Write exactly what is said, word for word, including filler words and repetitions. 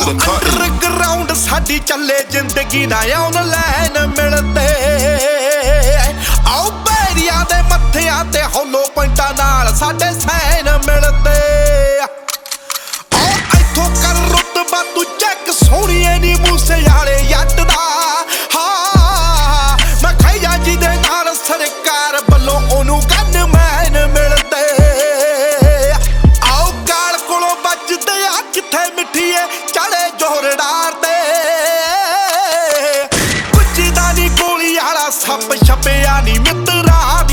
the cut. Underground ਸਾਡੀ ਚੱਲੇ ਜ਼ਿੰਦਗੀ ਨਾ ਆਨਲਾਈਨ ਮਿਲਦੇ ਆਓ ਬੈਰੀਆਂ ਦੇ ਮੱਥਿਆਂ ਤੇ ਹੋਲੋ ਪੁਆਇੰਟਾਂ ਨਾਲ ਸਾਡੇ ਸਾਈਨ ਮਿਲਦੇ ਆਓ ਇੱਥੋਂ ਕਰ ਰੁਤਬਾ ਤੂੰ ਚੈੱਕ ਸੋਹਣੀਏ ਨੀ ਮੂਸੇ ਵਾਲੇ ਜੱਟ ਦਾ ਹਾਂ ਮੈਂ ਖਾਇਆ ਜਿਹਦੇ ਨਾਲ ਸਰਕਾਰ ਵੱਲੋਂ ਉਹਨੂੰ ਗਨਮੈਨ ਮਿਲਦੇ ਆਓ ਗਾਲ ਕੋਲੋਂ ਵੱਜਦੇ ਆ ਕਿੱਥੇ ਮਿੱਠੀਏ ਚੜੇ ਜ਼ੋਰਦਾਰ ਤੇ ਵੱਜਦਾ ਨੀ ਗੋਲੀ ਵਾਲਾ ਸੱਪ ਛਪਿਆ ਨੀ ਮਿੱਤਰਾ